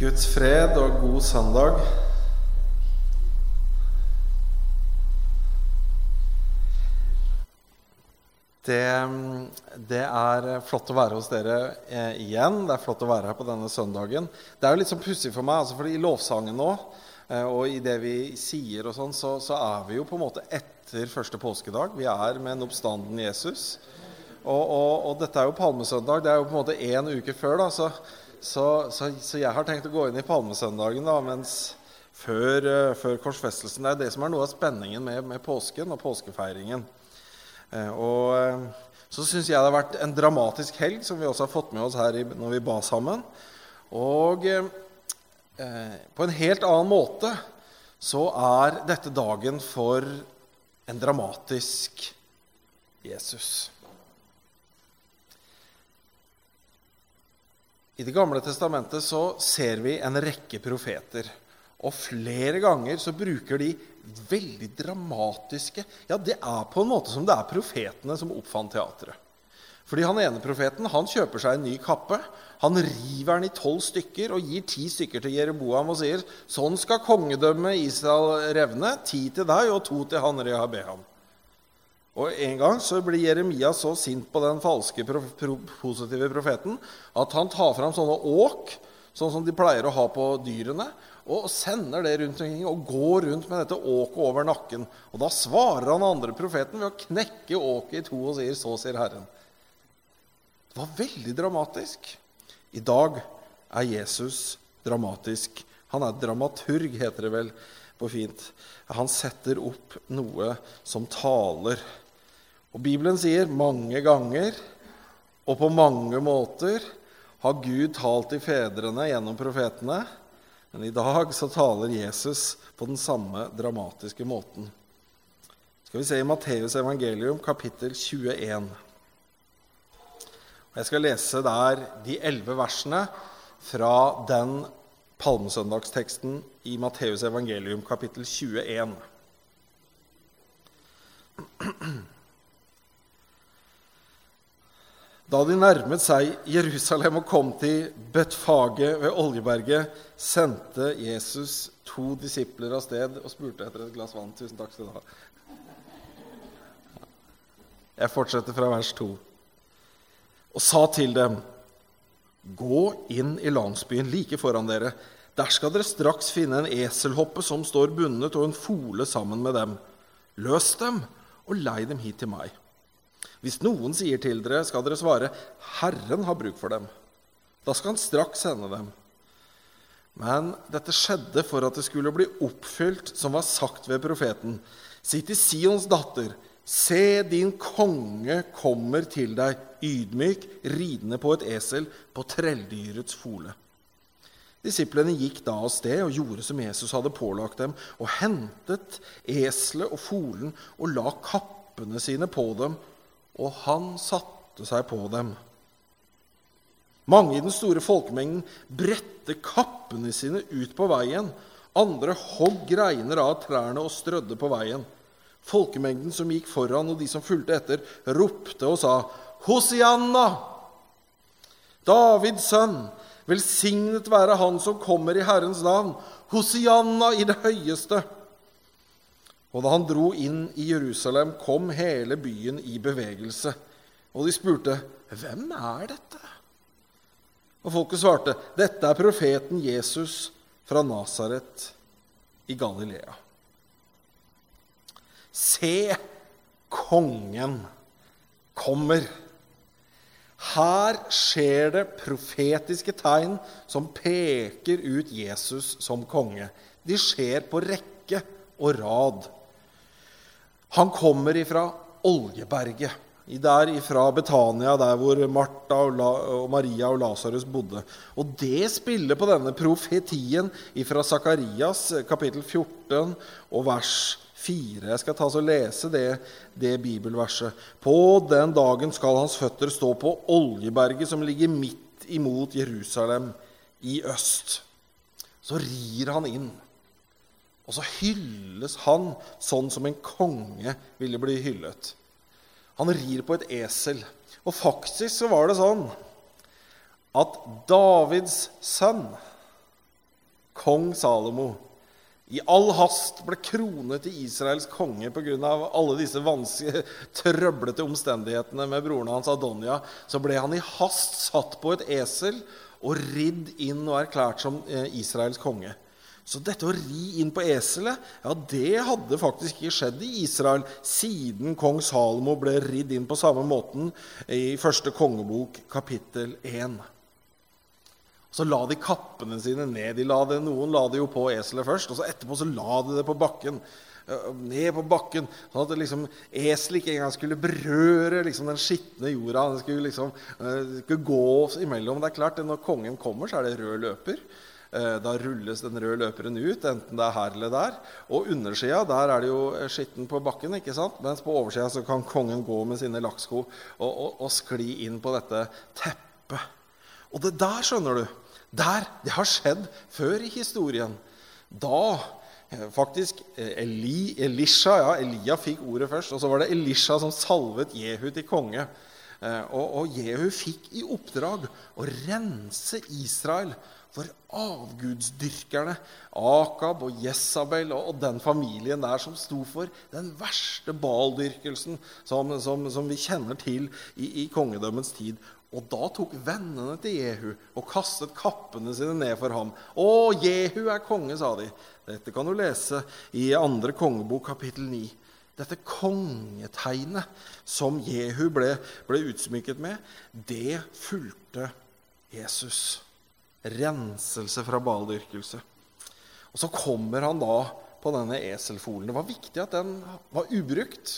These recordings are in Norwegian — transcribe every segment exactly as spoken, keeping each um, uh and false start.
Guds fred og god søndag. Det, det er flott å være hos dere eh, igjen. Det er flott å være her på denne søndagen. Det er jo litt sånn pussig for meg, altså fordi i lovsangen nå, eh, og i det vi sier og sånn, så, så er vi jo på en måte etter første påskedag. Vi er med en oppstanden Jesus. Og, og, og dette er jo palmesøndag, det er jo på en måte en uke før da, så Så, så, så jeg har tenkt å gå inn i palmesøndagen da, mens før, uh, før korsfestelsen. Det er det som er noe av spenningen med, med påsken og påskefeiringen. Uh, og uh, så synes jeg det har vært en dramatisk helg, som vi også har fått med oss her i, når vi ba sammen. Og uh, uh, på en helt annen måte så er dette dagen for en dramatisk Jesus. I Det gamle testamentet så ser vi en rekke profeter, og flere ganger så bruker de veldig dramatiske, ja det er på en måte som det er profetene som oppfant teatret. Fordi han ene profeten, han kjøper seg en ny kappe, han river den i tolv stykker og gir ti stykker til Jeroboam og sier, sånn skal kongedømmet Israel revne, ti til deg og to til han Rehabeam. Og en gang så blir Jeremia så sint på den falske pro- pro- positive profeten at han tar fram sånne åk, sånn som de pleier å ha på dyrene, og sender det rundt omkring og går rundt med dette åket over nakken. Og da svarer han andre profeten ved å knekke åket i to og sier, så sier Herren. Det var veldig dramatisk. I dag er Jesus dramatisk. Han er dramaturg, heter det vel på fint. Han setter opp noe som taler. Og Bibelen sier mange ganger og på mange måter har Gud talt til fedrene gjennom profetene, men i dag så taler Jesus på den samme dramatiske måten. Skal vi se i Matteus evangelium kapittel tjueen. Og jeg skal lese der de elleve versene fra den palmesøndagsteksten i Matteus evangelium kapittel tjueen. Da de nærmet seg Jerusalem og kom til Betfage ved Oljeberget, sendte Jesus to disipler av sted og spurte etter et glass vann. Tusen takk skal du ha. Jeg fortsetter fra vers to. Og sa til dem, gå inn i landsbyen like foran dere. Der skal dere straks finne en eselhoppe som står bundet og en fole sammen med dem. Løs dem og lei dem hit til meg. Hvis noen sier til dere, skal dere svare, Herren har bruk for dem. Da skal han straks sende dem. Men dette skjedde for at det skulle bli oppfylt som var sagt ved profeten. Si til Sions datter, se din konge kommer til deg, ydmyk, ridende på et esel på trelldyrets fole. Disiplene gikk da av sted og gjorde som Jesus hadde pålagt dem, og hentet eselet og folen og la kappene sine på dem, og han satte seg på dem. Mange i den store folkemengden bredte kappene sine ut på veien, andre hogg greiner av trærne og strødde på veien. Folkemengden som gikk foran og de som fulgte etter, ropte og sa, Hosianna! Davids sønn! Velsignet være han som kommer i Herrens navn, Hosianna i det høyeste. Og da han dro inn i Jerusalem, kom hele byen i bevegelse. Og de spurte, hvem er dette? Og folket svarte, dette er profeten Jesus fra Nazaret i Galilea. Se, kongen kommer. Her skjer det profetiske tegn som peker ut Jesus som konge. De skjer på rekke og rad. Han kommer ifra Oljeberget, der ifra Betania, der hvor Martha og, La, og Maria og Lazarus bodde. Og det spiller på denne profetien ifra Sakarias kapittel fjorten og vers fire. Jeg skal ta og lese det, det bibelverset. På den dagen skal hans føtter stå på Oljeberget som ligger midt imot Jerusalem i øst. Så rir han inn. Og så hylles han sånn som en konge ville bli hyllet. Han rir på et esel. Og faktisk så var det sånn at Davids sønn, kong Salomo, i all hast ble kronet til Israels konge på grunn av alle disse vanskelige, trøblete omstendighetene med broren hans Adonia, så ble han i hast satt på et esel og ridd inn og erklært som Israels konge. Så dette å ri inn på eselet, ja, det hadde faktisk ikke skjedd i Israel siden kong Salomo ble ridd inn på samme måten i første kongebok, kapittel én. Så la de kappene sine ned. De la det, noen la det jo på eselet først, og så etterpå så la de det på bakken. Ned på bakken, sånn at det liksom, eselet ikke engang skulle berøre liksom, den skittende jorda. Det skulle liksom det skulle gå imellom. Det er klart, når kongen kommer, så er det rød løper. Da rulles den røde løperen ut, enten det er her eller der. Og undersida, der er det jo skitten på bakken, ikke sant? Mens på oversida så kan kongen gå med sine lakksko og, og, og skli inn på dette teppet. Og det der, skjønner du, der, det har skjedd før i historien. Da faktisk Eli, Elisha, ja, Elia fikk ordet først, og så var det Elisha som salvet Jehu til konge. Og, og Jehu fikk i oppdrag å rense Israel for avgudsdyrkerne, Akab og Jezabel og, og den familien der som sto for den verste baldyrkelsen som, som, som vi kjenner til i, i kongedømmens tid. Og da tok vennene til Jehu og kastet kappene sine ned for ham. «Å, Jehu er konge», sa de. Dette kan du lese i andre kongebok, kapittel ni. Dette kongetegnet som Jehu ble, ble utsmykket med, det fulgte Jesus. Renselse fra baldyrkelse. Og så kommer han da på denne eselfolen. Det var viktig at den var ubrukt.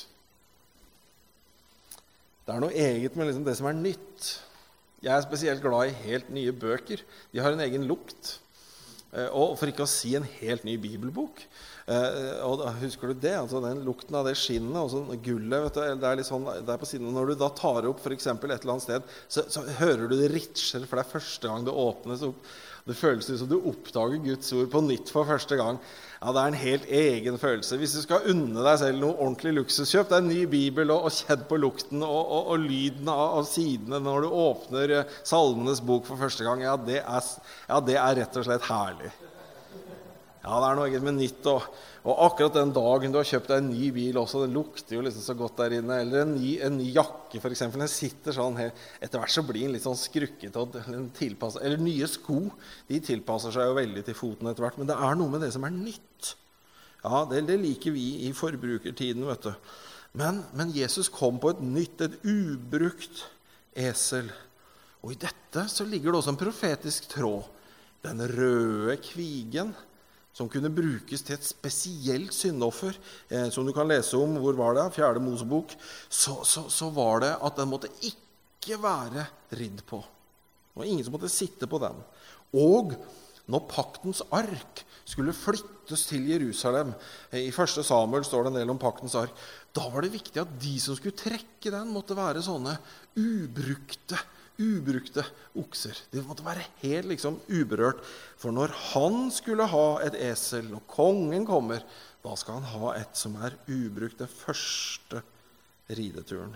Det er noe eget med liksom det som er nytt. Jeg er spesielt glad i helt nye bøker. De har en egen lukt. Og for ikke å si en helt ny bibelbok. Og da, husker du det? Altså den lukten av det skinnet og sånn gullet, vet du, det er litt sånn der på siden. Når du da tar opp for eksempel et eller annet sted, så, så hører du det ritcher, for det er første gang det åpnes opp. Det føles som du oppdager Guds ord på nytt for første gang. Ja, det er en helt egen følelse. Hvis du skal unne deg selv noe ordentlig luksuskjøp, det er en ny bibel og, og kjedd på lukten og, og, og lyden av, av sidene når du åpner Salmenes bok for første gang. Ja, det er, ja, det er rett og slett herlig. Ja, det er noe eget med nytt, og, og akkurat den dagen du har kjøpt deg en ny bil også, den lukter jo liksom så godt der inne, eller en ny, en ny jakke for eksempel, den sitter sånn her, etter hvert så blir den litt sånn skrukket, eller nye sko, de tilpasser seg jo veldig til foten etter hvert, men det er noe med det som er nytt. Ja, det, det liker vi i forbrukertiden, vet du. Men, men Jesus kom på et nytt, et ubrukt esel, og i dette så ligger det også en profetisk tråd, den røde kvigen, som kunne brukes til et spesielt syndoffer, eh, som du kan lese om, hvor var det, fjerde Mosebok, så, så, så var det at den måtte ikke være ridd på. Det var ingen som måtte sitte på den. Og når paktens ark skulle flyttes til Jerusalem, eh, i første Samuel står det en del om paktens ark, da var det viktig at de som skulle trekke den måtte være sånne ubrukte ubrukte okser. Det måtte være helt liksom uberørt. For når han skulle ha et esel, når kongen kommer, da skal han ha et som er ubrukt, den første rideturen.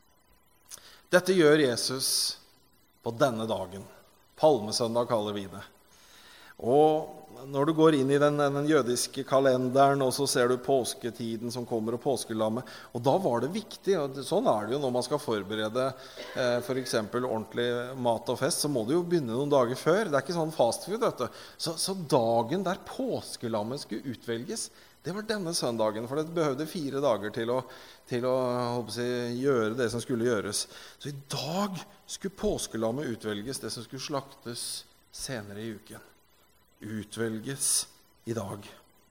Dette gjør Jesus på denne dagen. Palmesøndag kaller vi det. Og når du går inn i den, den jødiske kalenderen, og så ser du påsketiden som kommer, og påskelammet, og da var det viktig, og sånn er det jo når man skal forberede eh, for eksempel ordentlig mat og fest, så må du jo begynne noen dager før. Det er ikke sånn fastfood, vet du. Så, så dagen der påskelammet skulle utvelges, det var denne søndagen, for det behøvde fire dager til å, til å håper jeg, gjøre det som skulle gjøres. Så i dag skulle påskelammet utvelges, det som skulle slaktes senere i uken. Utvelges i dag.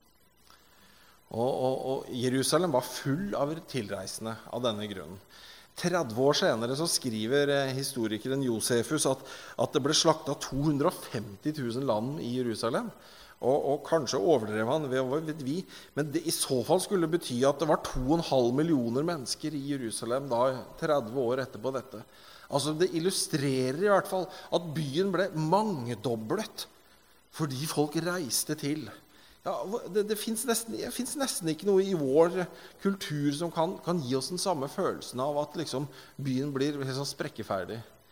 Og, og, og Jerusalem var full av tilreisende av denne grunnen. tretti år senere så skriver historikeren Josefus at, at det ble slaktet to hundre og femti tusen lam i Jerusalem. Og, og kanskje overdrev han, vet vi, men det i så fall skulle bety at det var to og en halv millioner mennesker i Jerusalem da tretti år etterpå dette. Altså det illustrerer i hvert fall at byen ble mangedoblet fordi folk reiste til. Ja, det, det finnes nesten, det finnes nesten ikke noe i vår kultur som kan, kan gi oss den samme følelsen av at liksom, byen blir helt sånn sprekkeferdig.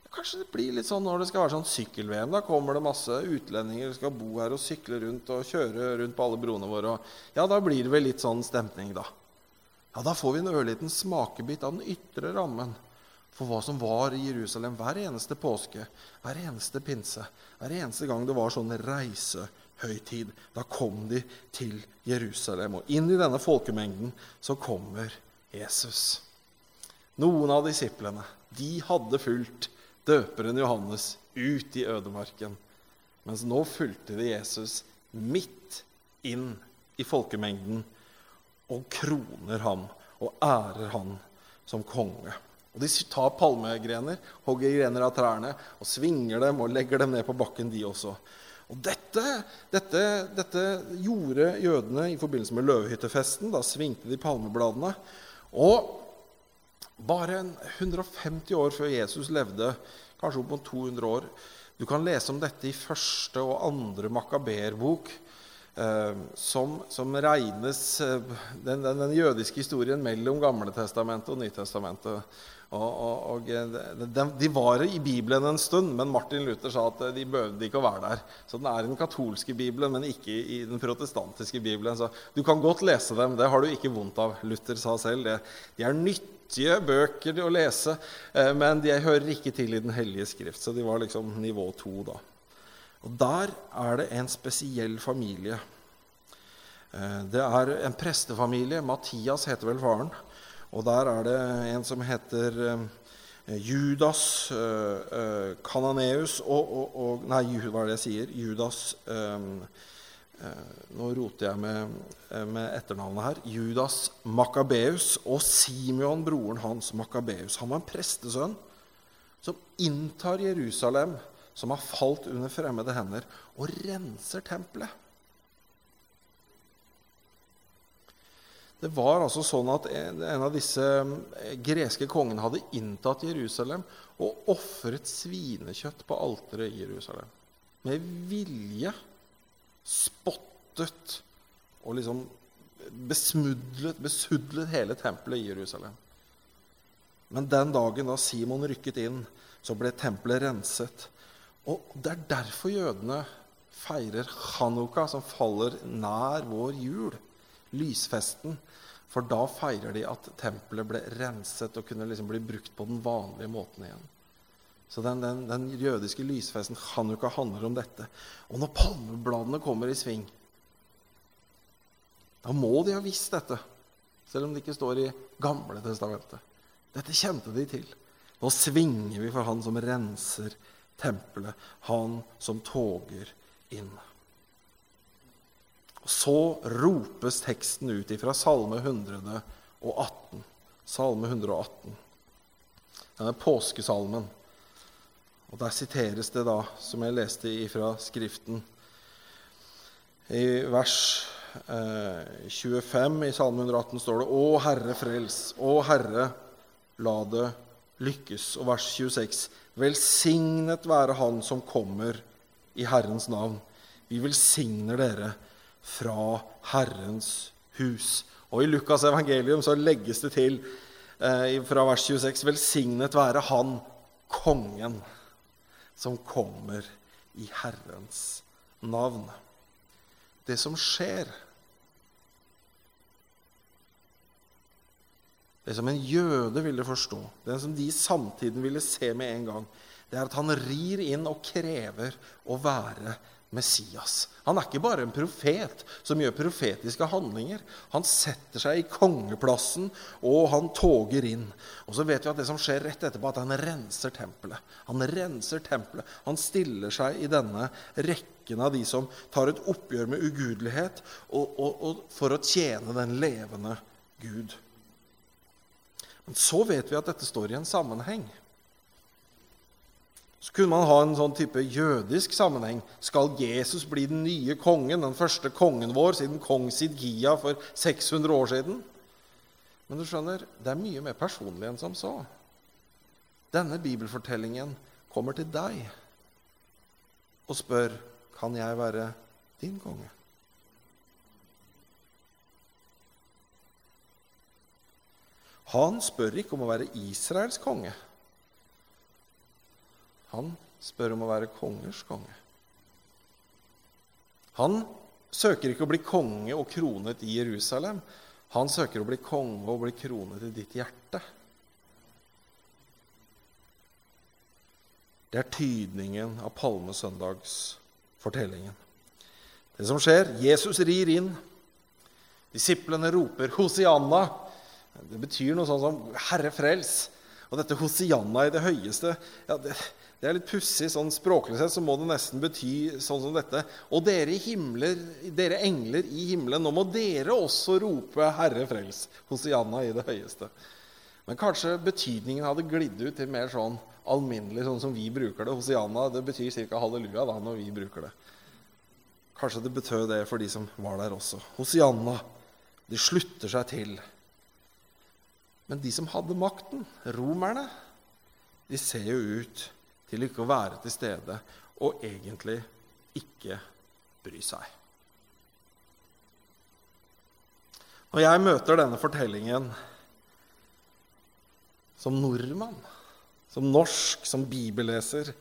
Kanskje det blir litt sånn når det skal være sånn sykkel-V M. Da kommer det masse utlendinger som skal bo her og sykle rundt og kjøre rundt på alle broene våre. Og ja, da blir det vel litt sånn stemning da. Ja, da får vi en ørliten smakebit av den ytre rammen for hva som var i Jerusalem hver eneste påske, hver eneste pinse, hver eneste gang det var sånn reisehøytid. Da kom de til Jerusalem, og inn i denne folkemengden så kommer Jesus. Noen av disiplene, de hadde fulgt døperen Johannes ut i ødemarken, mens nå fulgte de Jesus midt inn i folkemengden og kroner ham og ærer han som konge. Og de tar palmegrener, hogger grener av trærne og svinger dem og legger dem ned på bakken de også. Og dette, dette, dette gjorde jødene i forbindelse med løvehyttefesten. Da svingte de palmebladene. Og bare hundre og femti år før Jesus levde, kanskje opp mot to hundre år, du kan lese om dette i første og andre Makaberbok, eh, som, som regnes eh, den, den, den jødiske historien mellom Gamle Testamentet og Nytestamentet. Og, og, og de, de var i Bibelen en stund, men Martin Luther sa at de behøvde ikke å være der. Så den er i den katolske Bibelen, men ikke i den protestantiske Bibelen. Så du kan godt lese dem, det har du ikke vondt av. Luther sa selv det. De er nyttige bøker å lese, men de hører ikke til i den hellige skrift. Så de var liksom nivå to da. Og der er det en spesiell familie. Det er en prestefamilie, Mattias heter vel faren. Og der er det en som heter uh, Judas uh, uh, Kananeus og, og, og nei, hva er det jeg sier? Judas um, uh, nå roter jeg med, uh, med etternavnet her. Judas Makkabeus og Simeon, broren hans Makkabeus. Han var en prestesønn som inntar Jerusalem, som har falt under fremmede hender, og renser tempelet. Det var altså sånn at en, en av disse greske kongene hadde inntatt Jerusalem og offret svinekjøtt på alteret i Jerusalem. Med vilje spottet og liksom besmudlet, besudlet hele tempelet i Jerusalem. Men den dagen da Simon rykket inn, så ble tempelet renset. Og det er derfor jødene feirer Chanukka, som faller nær vår jul, lysfesten, for da feirer de at tempelet ble renset og kunne liksom bli brukt på den vanlige måten igjen. Så den, den, den jødiske lysfesten Chanukka handler om dette. Og når palmebladene kommer i sving, da må de ha visst dette, selv om det ikke står i Gamle Testamentet. Dette kjente de til. Nå svinger vi for han som renser tempelet, han som toger inn. Og så ropes teksten ut ifra Salme hundre og atten. Salme hundre og atten. Denne påskesalmen. Og der siteres det da, som jeg leste ifra skriften, i vers eh, tjuefem i Salme hundre og atten står det: Å Herre frels, å Herre, la det lykkes. Og vers tjueseks: Velsignet være han som kommer i Herrens navn. Vi velsigner dere fra Herrens hus. Og i Lukas evangelium så legges det til eh, fra vers tjueseks: Velsignet være han, kongen, som kommer i Herrens navn. Det som skjer, det som en jøde ville forstå, det som de samtiden ville se med en gang, det er at han rir inn og krever å være Messias. Han er ikke bare en profet som gjør profetiske handlinger. Han setter seg i kongeplassen, og han toger inn. Og så vet vi at det som skjer rett etterpå, at han renser tempelet. Han renser tempelet. Han stiller seg i denne rekken av de som tar et oppgjør med ugudelighet, og, og, og for å tjene den levende Gud. Men så vet vi at dette står i en sammenheng. Så kunne man ha en sånn type jødisk sammenheng. Skal Jesus bli den nye kongen, den første kongen vår, siden kong Sidkia for seks hundre år siden? Men du skjønner, det er mye mer personlig enn som så. Denne bibelfortellingen kommer til deg og spør: Kan jeg være din konge? Han spør ikke om å være Israels konge. Han spør om å være kongers konge. Han søker ikke å bli konge og kronet i Jerusalem. Han søker å bli konge og bli kronet i ditt hjerte. Det er tydningen av palmesøndagsfortellingen. Det som skjer, Jesus rir inn. Disiplene roper Hosianna. Det betyr noe sånn som Herre frels. Og dette Hosianna i det høyeste, ja, det, det er litt pussig, sånn språklig sett, så må det nesten bety sånn som dette. Og dere, i himler, dere engler i himmelen, nå må dere også rope Herre frels. Hosianna i det høyeste. Men kanskje betydningen hadde glidd ut til mer sånn alminnelig, sånn som vi bruker det. Hosianna, det betyr cirka halleluja da, når vi bruker det. Kanskje det betød det for de som var der også. Hosianna, de slutter seg til. Men de som hadde makten, romerne, de ser jo ut til ikke å være til stede og egentlig ikke bry seg. Når jeg møter denne fortellingen som nordmann, som norsk, som bibelleser,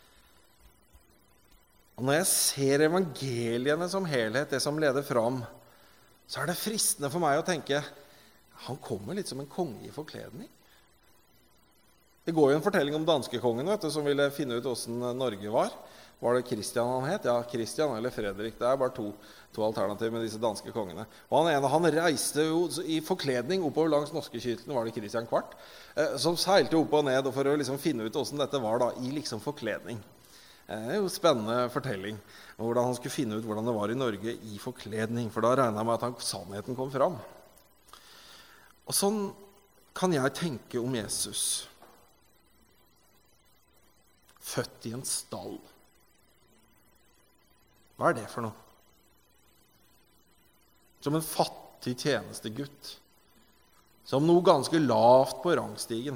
og når jeg ser evangeliene som helhet, det som leder fram, så er det fristende for meg å tenke, han kommer litt som en konge i forkledning. Det går jo en fortelling om danskekongen, vet du, som ville finne ut hvordan Norge var. Var det Kristian han het? Ja, Kristian eller Fredrik. Det er bare to, to alternativer med disse danske kongene. Og han ene, han reiste jo i forkledning oppover langs norskekysten, var det Kristian Kvart, eh, som seilte opp og ned for å liksom finne ut hvordan dette var da, i liksom forkledning. Det er jo en spennende fortelling, hvordan han skulle finne ut hvordan det var i Norge i forkledning, for da regnet jeg med at han, sannheten kom fram. Og sånn kan jeg tenke om Jesus. Født i en stall. Hva er det for noe? Som en fattig tjenestegutt. Som noe ganske lavt på rangstigen.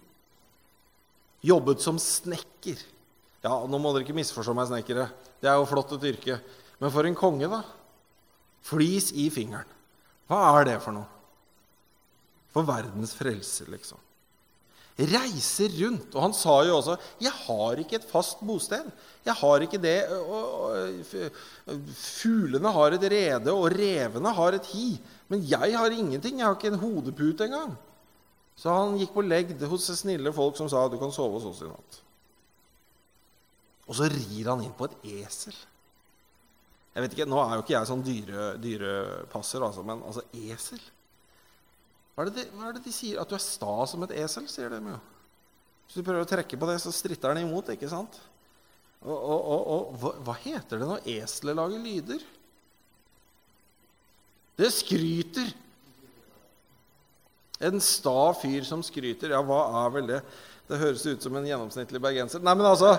Jobbet som snekker. Ja, nå må dere ikke misforstå meg, snekkere. Det er jo flott et yrke. Men for en konge da? Flis i fingeren. Hva er det for noe? For verdens frelse, liksom. Reiser rundt, og han sa jo også, jeg har ikke et fast bosted. Jeg har ikke det, og, og, fuglene har et rede, og revene har et hi. Men jeg har ingenting, jeg har ikke en hodepute engang. Så han gikk på legd hos snille folk som sa, du kan sove hos oss i natt. Og så rir han inn på et esel. Jeg vet ikke, nå er jo ikke jeg sånn dyre, dyrepasser, altså, men altså esel. Hva er, det, hva er det de sier? At du er sta som et esel, sier de jo. Hvis du prøver å trekke på det, så stritter den imot, ikke sant? Og, og, og, og hva, hva heter det når eselet lager lyder? Det skryter. En sta fyr som skryter, ja, hva er vel det? Det høres ut som en gjennomsnittlig bergenser. Nei, men altså...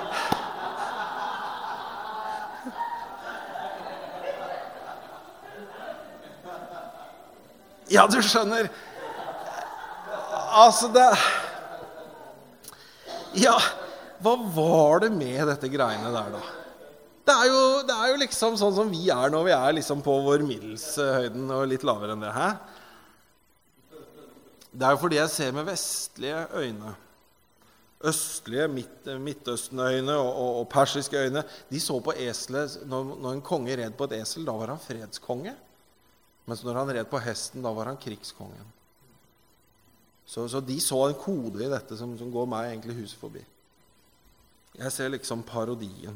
Ja, du skjønner. Altså, det... Ja, hva var det med dette greiene der da? Det er jo, det er jo liksom sånn som vi er når vi er liksom på vår middelshøyden og litt lavere enn det, hæ? Det er jo fordi jeg ser med vestlige øyne. Østlige, midt, midtøstenøyne og, og, og persiske øyne. De så på eselet, når, når en konge red på et esel, da var han fredskonge. Mens når han red på hesten, da var han krigskongen. Så, så de så en kode i dette som, som går meg egentlig huset forbi. Jeg ser liksom parodien.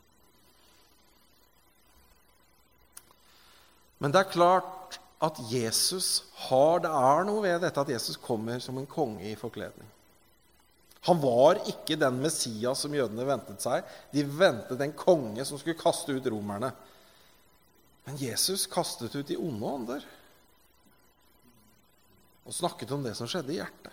Men det er klart at Jesus har, det er noe ved dette at Jesus kommer som en konge i forkledning. Han var ikke den Messias som jødene ventet seg. De ventet en konge som skulle kaste ut romerne. Men Jesus kastet ut de onde ånder og snakket om det som skjedde i hjertet.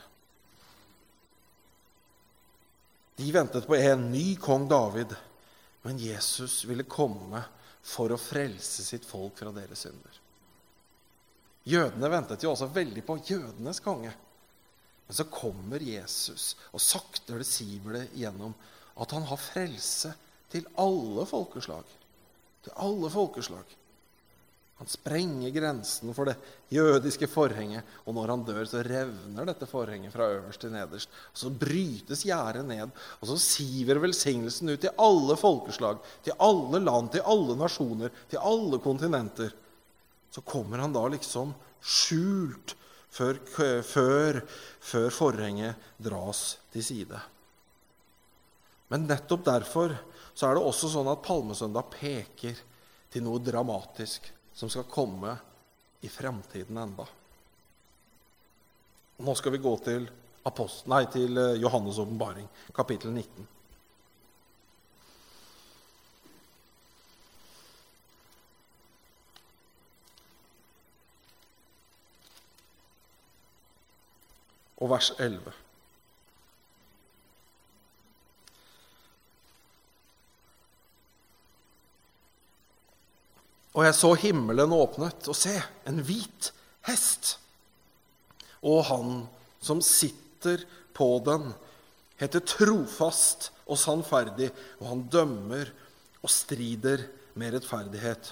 De ventet på en ny kong David, men Jesus ville komme for å frelse sitt folk fra deres synder. Jødene ventet jo også veldig på jødenes konge. Men så kommer Jesus, og sakte det siver det igjennom at han har frelse til alle folkeslag. Til alle folkeslag. Han sprenger grensen for det jødiske forhenget, og når han dør, så revner dette forhenget fra øverst til nederst. Og så brytes gjerdet ned, og så siver velsignelsen ut til alle folkeslag, til alle land, til alle nasjoner, til alle kontinenter. Så kommer han da liksom skjult før, før, før forhenget dras til side. Men nettopp derfor så er det også sånn at Palmesøndag peker til noe dramatisk som skal komme i fremtiden enda. Nå skal vi gå til, Apost- nei, til Johannes åpenbaring, kapittel nitten. Og vers elleve. Og jeg så himmelen åpnet, og se, en hvit hest. Og han som sitter på den, heter trofast og sannferdig, og han dømmer og strider med rettferdighet.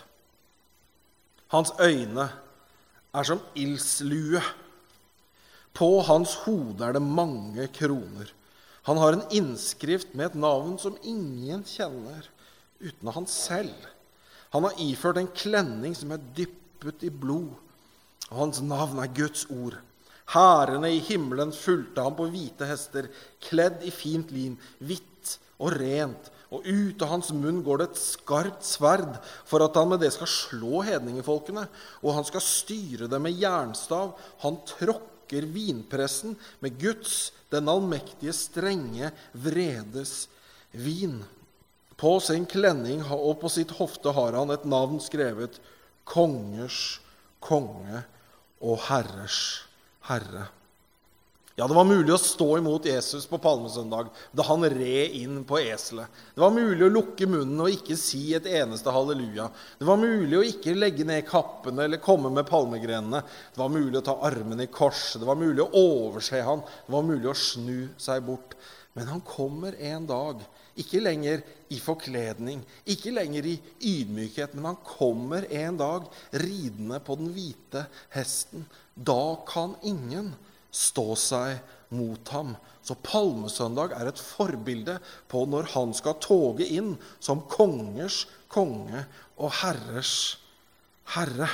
Hans øyne er som ildslue. På hans hode er det mange kroner. Han har en innskrift med et navn som ingen kjenner, uten han selv. Han har iført en klenning som er dyppet i blod, og hans navn er Guds ord. Hærene i himmelen fulgte ham på hvite hester, kledd i fint lin, hvitt og rent, og ut av hans munn går det et skarpt sverd, for at han med det skal slå hedningefolkene, og han skal styre dem med jernstav. Han tråkker vinpressen med Guds, den allmektige, strenge, vredes vin. På sin klenning og på sitt hofte har han et navn skrevet, Kongers konge og Herres Herre. Ja, det var mulig å stå imot Jesus på Palmesøndag, da han red inn på eselet. Det var mulig å lukke munnen og ikke si et eneste halleluja. Det var mulig å ikke legge ned kappene eller komme med palmegrenene. Det var mulig å ta armen i kors. Det var mulig å overse han. Det var mulig å snu seg bort. Men han kommer en dag, ikke lenger i forkledning, ikke lenger i ydmykhet, men han kommer en dag ridende på den hvite hesten. Da kan ingen stå seg mot ham. Så Palmesøndag er et forbilde på når han skal toge inn som kongers konge og herres herre.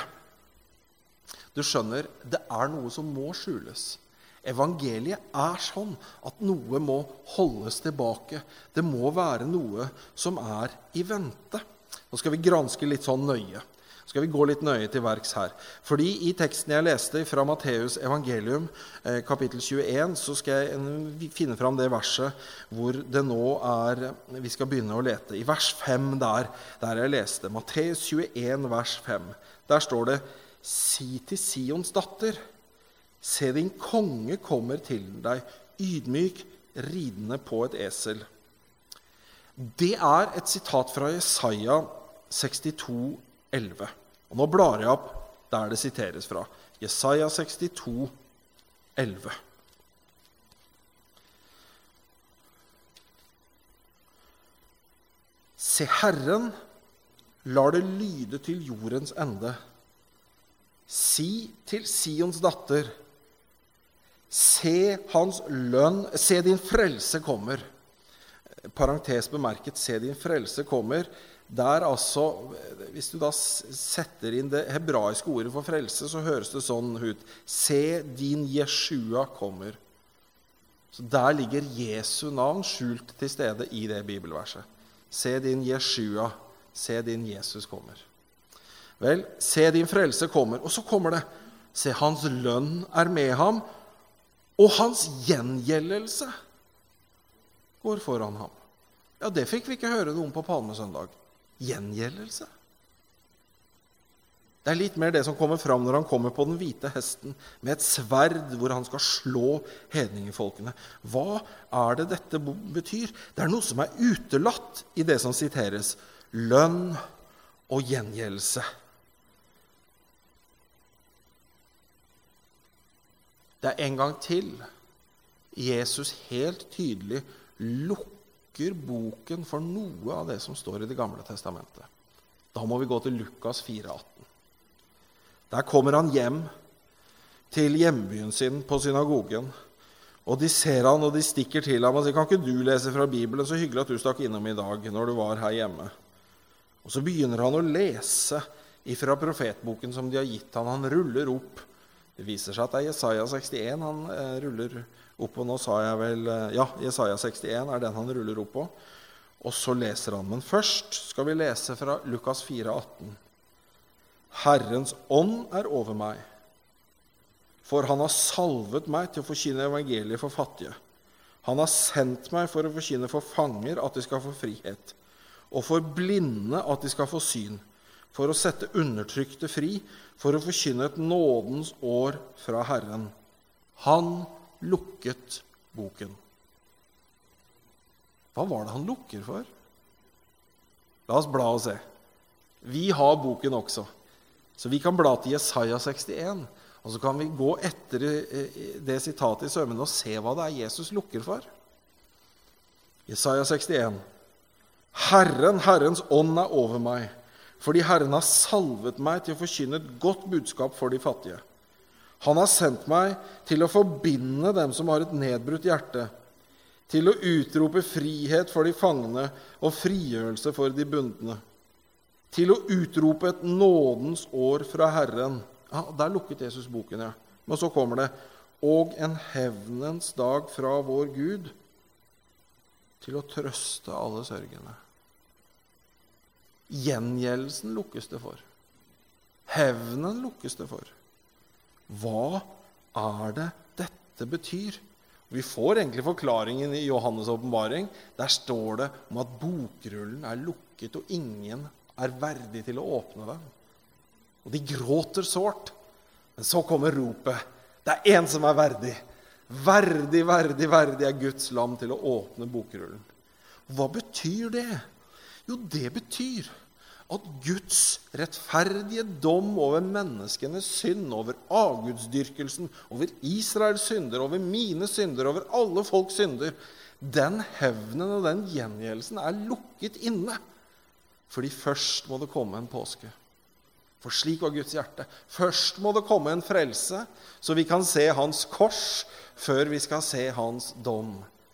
Du skjønner, det er noe som må skjules. Evangeliet er sånn at noe må holdes tilbake. Det må være noe som er i vente. Nå skal vi granske litt sånn nøye. Nå skal vi gå litt nøye til verks her. Fordi i teksten jeg leste fra Matteus evangelium, kapittel tjueen, så skal jeg finne fram det verset hvor det nå er, vi skal begynne å lete. I vers fem der, der jeg leste, Matteus tjueen, vers fem, der står det, «Si til Sions datter, se din konge kommer til deg, ydmyk, ridende på et esel.» Det er et sitat fra Jesaja sekstito, elleve. Og nå blar jeg opp der det siteres fra. Jesaja sekstito, elleve. Se, Herren lar det lyde til jordens ende. Si til Sions datter, se hans lønn, se din frelse kommer. Parentes bemerket, se din frelse kommer. Der altså, hvis du da setter inn det hebraiske ordet for frelse, så høres det sånn ut. Se din Jeshua kommer. Så der ligger Jesu navn skjult til stede i det bibelverset. Se din Jeshua, se din Jesus kommer. Vel, se din frelse kommer, og så kommer det. Se, hans lønn er med ham, og hans gjengjeldelse går foran ham. Ja, det fikk vi ikke høre noe om på Palmesøndag. Gjengjeldelse. Det er litt mer det som kommer fram når han kommer på den hvite hesten med et sverd hvor han skal slå hedningefolkene. Hva er det dette betyr? Det er noe som er utelatt i det som siteres. Lønn og gjengjeldelse. Det er en gang til Jesus helt tydelig lukker boken for noe av det som står i Det gamle testamentet. Da må vi gå til Lukas fire, atten. Der kommer han hjem til hjembyen sin på synagogen, og de ser han, og de stikker til ham og sier, kan ikke du lese fra Bibelen, så hyggelig at du stakk innom i dag når du var her hjemme. Og så begynner han å lese ifra profetboken som de har gitt han. Han ruller opp. Det viser seg at det er Jesaja sekstien han eh, ruller opp på. Nå sa jeg vel, eh, ja, Jesaja sekstien er den han ruller opp på. Og så leser han. Men først skal vi lese fra Lukas fire atten. Herrens ånd er over meg, for han har salvet meg til å forkynne evangeliet for fattige. Han har sendt meg for å forkynne for fanger at de skal få frihet, og for blinde at de skal få syn, for å sette undertrykte fri, for å forkynne et nådens år fra Herren. Han lukket boken. Hva var det han lukker for? La oss bla og se. Vi har boken også, så vi kan bla til Jesaja sekstien, og så kan vi gå etter det sitatet i sømmene og se hva det er Jesus lukker for. Jesaja sekstien. Herren, Herrens ånd er over meg, fordi Herren har salvet meg til å forkynne et godt budskap for de fattige. Han har sendt meg til å forbinde dem som har et nedbrutt hjerte, til å utrope frihet for de fangne og frigjørelse for de bundne, til å utrope et nådens år fra Herren. Ja, der lukket Jesus boken, ja. Men så kommer det, og en hevnens dag fra vår Gud, til å trøste alle sørgende. Gjengjeldelsen lukkes det for. Hevnen lukkes det for. Hva er det dette betyr? Vi får egentlig forklaringen i Johannes' åpenbaring. Der står det om at bokrullen er lukket, og ingen er verdig til å åpne den. Og de gråter sårt. Men så kommer ropet. Det er en som er verdig. Verdig, verdig, verdig er Guds lam til å åpne bokrullen. Hva betyr det? Jo, det betyr at Guds rettferdige dom over menneskenes synd, over avgudsdyrkelsen, over Israels synder, over mine synder, over alle folks synder, den hevnen og den gjengjeldelsen er lukket inne. Fordi først må det komme en påske. For slik var Guds hjerte. Først må det komme en frelse, så vi kan se hans kors, før vi skal se hans dom.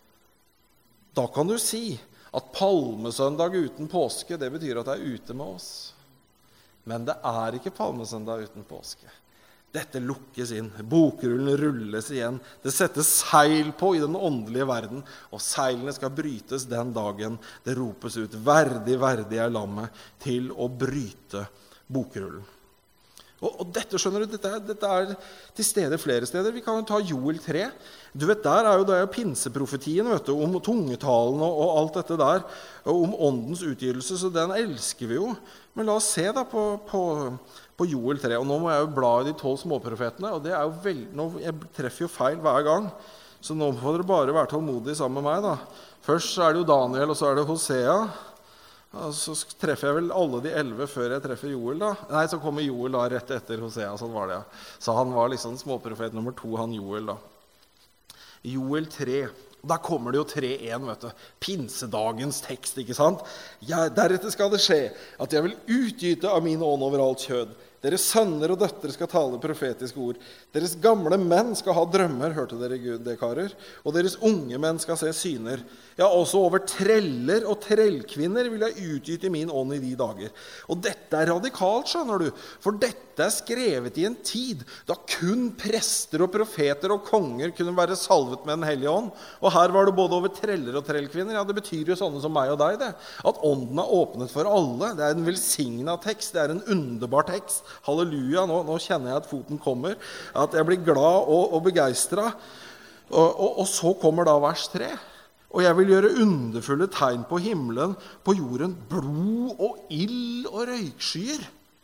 Da kan du si at palmesøndag uten påske, det betyr at det er ute med oss. Men det er ikke palmesøndag uten påske. Dette lukkes inn, bokrullen rulles igjen, det settes seil på i den åndelige verden, og seilene skal brytes den dagen det ropes ut, verdig, verdig er lammet til å bryte bokrullen. Og, og dette, skjønner du, dette er, dette er til stede flere steder. Vi kan jo ta Joel tre. Du vet, der er jo det pinseprofetien, vet du, om tungetalen og, og alt dette der, og om åndens utgytelse, så den elsker vi jo. Men la oss se da på, på, på Joel tre, og nå må jeg jo bla i de tolv småprofetene, og det er jo veldig, nå, jeg treffer jo feil hver gang, så nå får dere bare være tålmodige sammen med meg da. Først så er det jo Daniel, og så er det Hosea. Så treffer jeg vel alle de elleve før jeg treffer Joel da. Nei, så kommer Joel da rett etter Hosea, sånn var det ja. Så han var liksom småprofet nummer to, han Joel da. Joel tre, da kommer det jo tre én, vet du. Pinsedagens tekst, ikke sant? Ja, deretter skal det skje at jeg vil utgyte av min ånd over alt kjød. Deres sønner og døtre skal tale profetiske ord. Deres gamle menn skal ha drømmer, hørte dere Gud, det karer? Og deres unge menn skal se syner. Ja, også over treller og trellkvinner vil jeg utgyte min ånd i de dager. Og dette er radikalt, skjønner du. For dette er skrevet i en tid da kun prester og profeter og konger kunne være salvet med den hellige ånd. Og her var det både over treller og trellkvinner. Ja, det betyr jo sånne som meg og deg, det. At ånden er åpnet for alle. Det er en velsignet tekst, det er en underbar tekst. Halleluja, nå, nå kjenner jeg at foten kommer, at jeg blir glad og, og begeistret. Og, og, og så kommer da vers tre. Og jeg vil gjøre underfulle tegn på himmelen, på jorden, blod og ild og røykskyer.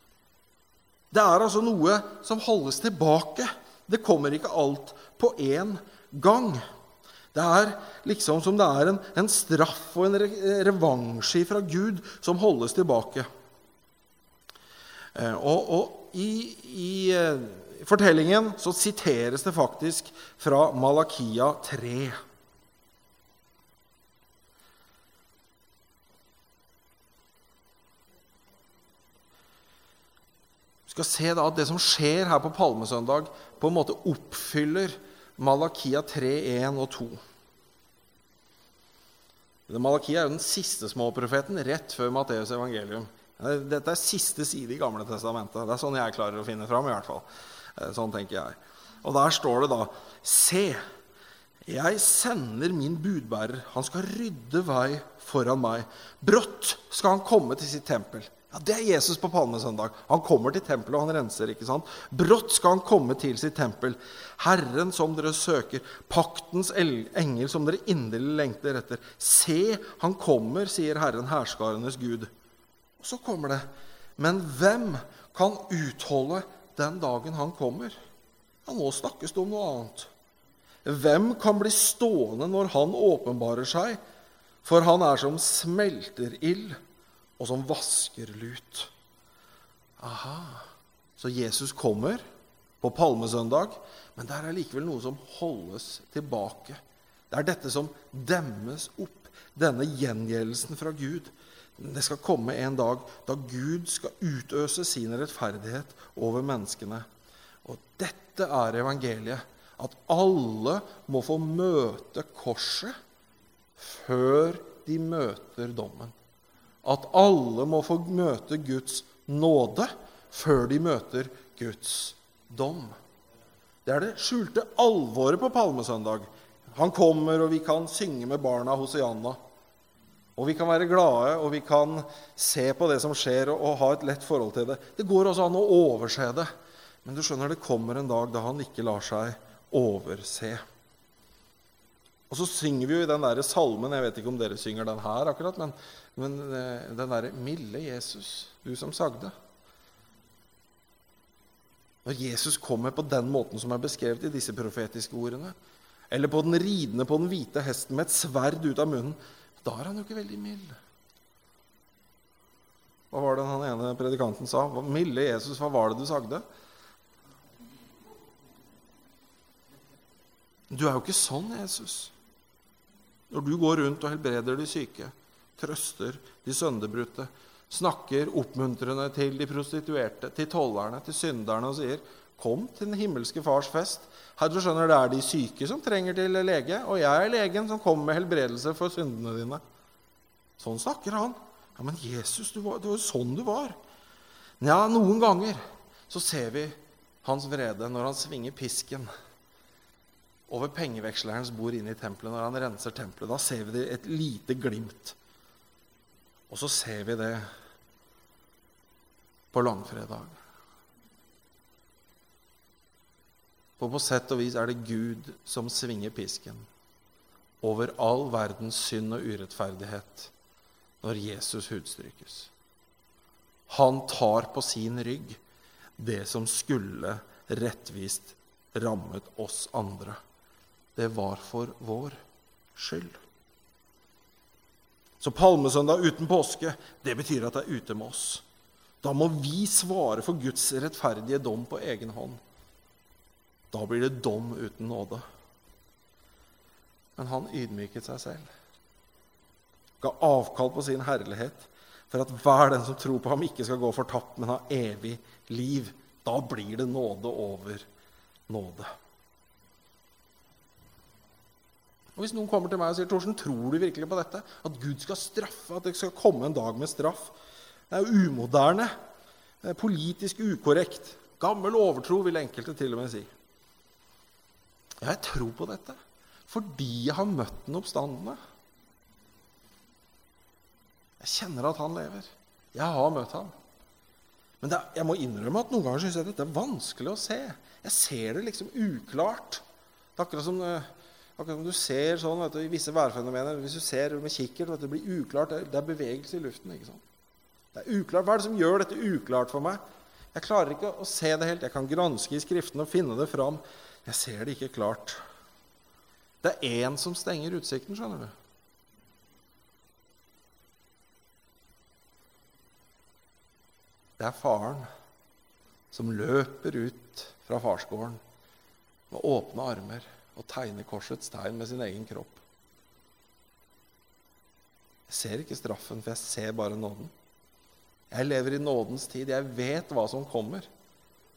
Det er altså noe som holdes tilbake. Det kommer ikke alt på en gang. Det er liksom som det er en, en straff og en re, revansje fra Gud som holdes tilbake. Og, og i, i fortellingen så siteres det faktisk fra Malakia tre. Du skal se da at det som skjer her på Palmesøndag, på en måte oppfyller Malakia tre, en og to. Malakia er jo den siste småprofeten rett før Matteus evangelium. Dette er siste side i Gamle testamentet. Det er sånn jeg klarer å finne fram i hvert fall. Sånn tenker jeg. Og der står det da: Se, jeg sender min budbærer. Han skal rydde vei foran meg. Brått skal han komme til sitt tempel. Ja, det er Jesus på Palmesøndag. Han kommer til tempelet, og han renser, ikke sant? Brått skal han komme til sitt tempel. Herren som dere søker, paktens engel som dere inderlig lengter etter. Se, han kommer, sier Herren, herskarenes Gud. Og så kommer det: Men hvem kan utholde den dagen han kommer? Ja, nå snakkes det om noe annet. Hvem kan bli stående når han åpenbarer seg? For han er som smelterild og som vasker lut. Aha, så Jesus kommer på Palmesøndag, men det er likevel noe som holdes tilbake. Det er dette som demmes opp, denne gjengjeldelsen fra Gud. Det skal komme en dag da Gud skal utøse sin rettferdighet over menneskene. Og dette er evangeliet, at alle må få møte korset før de møter dommen. At alle må få møte Guds nåde før de møter Guds dom. Det er det skjulte alvoret på Palmesøndag. Han kommer, og vi kan synge med barna Hosianna. Og vi kan være glade, og vi kan se på det som skjer, og, og ha et lett forhold til det. Det går også an å overse det. Men du skjønner, det kommer en dag da han ikke lar seg overse. Og så synger vi jo i den der salmen, jeg vet ikke om dere synger den her akkurat, men, men den der milde Jesus, du som sagde. Når Jesus kommer på den måten som er beskrevet i disse profetiske ordene, eller på den ridende på den hvite hesten med et sverd ut av munnen, da er han jo ikke veldig mild. Hva var det han ene predikanten sa? Milde Jesus, hva var det du sagde? Du er jo ikke sånn, Jesus. Når du går rundt og helbreder de syke, trøster de sønderbrutte, snakker oppmuntrende til de prostituerte, til tollerne, til synderne og sier: Kom til den himmelske fars fest. Her du skjønner, det er de syke som trenger til lege, og jeg er legen som kommer med helbredelse for syndene dine. Sånn snakker han. Ja, men Jesus, du var, det var sånn du var. Ja, noen ganger så ser vi hans vrede når han svinger pisken over pengevekslerens bord inn i tempelet, når han renser tempelet. Da ser vi det et lite glimt. Og så ser vi det på langfredag. For på sett og vis er det Gud som svinger pisken over all verdens synd og urettferdighet når Jesus hudstrykes. Han tar på sin rygg det som skulle rettvist rammet oss andre. Det var for vår skyld. Så Palmesøndag uten påske, det betyr at det er ute med oss. Da må vi svare for Guds rettferdige dom på egen hånd. Da blir det dom uten nåde. Men han ydmyket seg selv. Ga avkall på sin herlighet, for at hver den som tror på ham ikke skal gå fortapt, men ha evig liv. Da blir det nåde over nåde. Og hvis noen kommer til meg og sier: Torsten, tror du virkelig på dette? At Gud skal straffe, at det skal komme en dag med straff? Det er jo umoderne, det er politisk ukorrekt. Gammel overtro, vil enkelte til og med si. Jeg tror på dette, fordi jeg har møtt den oppstandende. Jeg kjenner at han lever. Jeg har møtt ham. Men det, jeg må innrømme at noen ganger synes jeg dette er vanskelig å se. Jeg ser det liksom uklart. Det er akkurat som... Akkurat som du ser sånn, vet du, i visse værfenomener, hvis du ser med kikkert, vet du, det blir uklart, det er bevegelse i luften, ikke sant? Det er uklart. Hva er det som gjør dette uklart for meg? Jeg klarer ikke å se det helt. Jeg kan granske i skriften og finne det fram. Jeg ser det ikke klart. Det er en som stenger utsikten, skjønner du. Det er faren som løper ut fra farsgården med åpne armer og tegner korsets tegn med sin egen kropp. Jeg ser ikke straffen, for jeg ser bare nåden. Jeg lever i nådens tid. Jeg vet hva som kommer.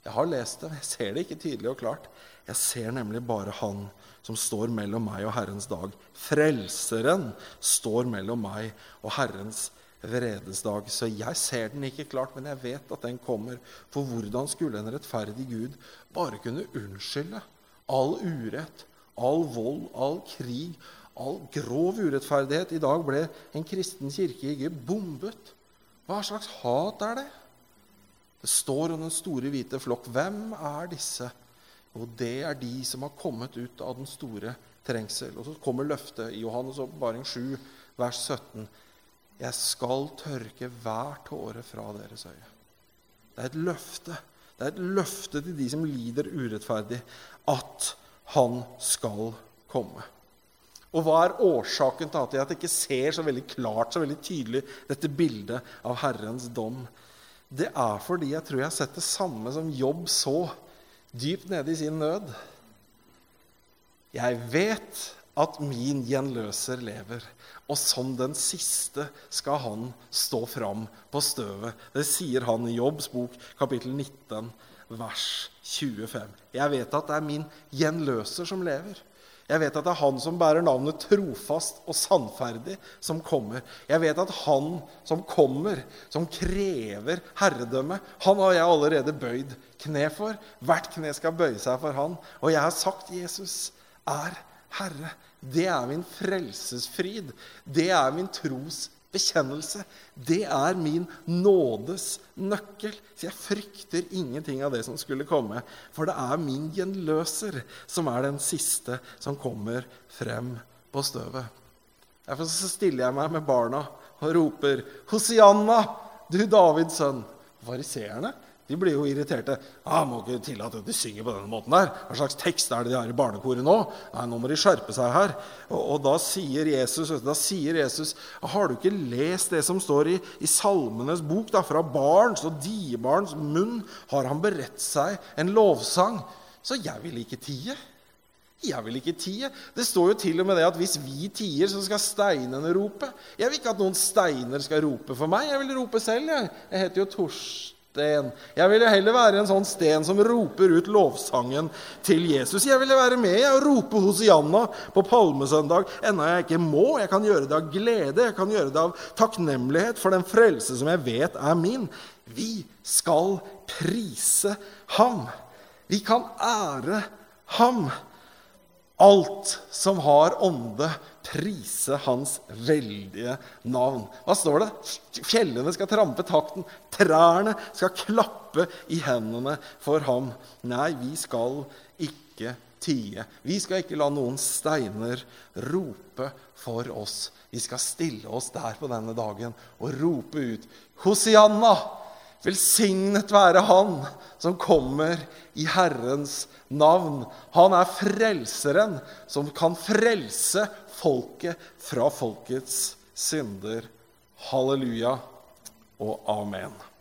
Jeg har lest det, men jeg ser det ikke tydelig og klart. Jeg ser nemlig bare han som står mellom meg og Herrens dag. Frelseren står mellom meg og Herrens vredesdag. Så jeg ser den ikke klart, men jeg vet at den kommer. For hvordan skulle en rettferdig Gud bare kunne unnskylde all urett, all vold, all krig, all grov urettferdighet? I dag ble en kristen kirke i Egypt bombet. Hva slags hat er det? Det står om den store hvite flokk. Hvem er disse? Og det er de som har kommet ut av den store trengsel. Og så kommer løftet i Johannes åpenbaring sju, vers sytten. Jeg skal tørke hver tåre fra deres øye. Det er et løfte. Det er et løfte til de som lider urettferdig, at han skal komme. Og hva er årsaken til at jeg ikke ser så veldig klart, så veldig tydelig dette bildet av Herrens dom? Det er fordi jeg tror jeg har sett det samme som Jobb så dypt nede i sin nød. Jeg vet at min gjenløser lever, og som den siste skal han stå fram på støvet. Det sier han i Jobbs bok, kapittel nitten, vers tjuefem. Jeg vet at det er min gjenløser som lever. Jeg vet at det er han som bærer navnet trofast og sannferdig som kommer. Jeg vet at han som kommer, som krever herredømme, han har jeg allerede bøyd kne for. Hvert kne skal bøye seg for han. Og jeg har sagt Jesus er Herre. Det er min frelsesfryd. Det er min tros bekjennelse. Det er min nådes nøkkel. Så jeg frykter ingenting av det som skulle komme. For det er min gjenløser som er den siste som kommer frem på støvet. Derfor så stiller jeg meg med barna og roper, Hosianna, du Davids sønn. Fariseerne, de blir jo irriterte. Ah, må ikke tillate at de synger på denne måten der. Hva slags tekst er det de har i barnekoret nå? Nei, nå må de skjerpe seg her. Og, og da sier Jesus, da sier Jesus, har du ikke lest det som står i, i salmenes bok? Da? Fra barns og diebarns munn har han beredt seg en lovsang. Så jeg vil ikke tie. Jeg vil ikke tie. Det står jo til og med det at hvis vi tier, så skal steinene rope. Jeg vil ikke at noen steiner skal rope for meg. Jeg vil rope selv, jeg. Jeg heter jo Torsten. Jeg ville heller være en sånn sten som roper ut lovsangen til Jesus. Jeg ville være med og rope Hosianna på palmesøndag, enda jeg ikke må. Jeg kan gjøre det av glede, jeg kan gjøre det av takknemlighet for den frelse som jeg vet er min. Vi skal prise ham. Vi kan ære ham. Alt som har ånde, prise hans veldige navn. Hva står det? Fjellene skal trampe takten, trærne skal klappe i hendene for ham. Nei, vi skal ikke tie. Vi skal ikke la noen steiner rope for oss. Vi skal stille oss der på denne dagen og rope ut, Hosianna! Velsignet være han som kommer i Herrens navn. Han er frelseren som kan frelse folket fra folkets synder. Halleluja og amen.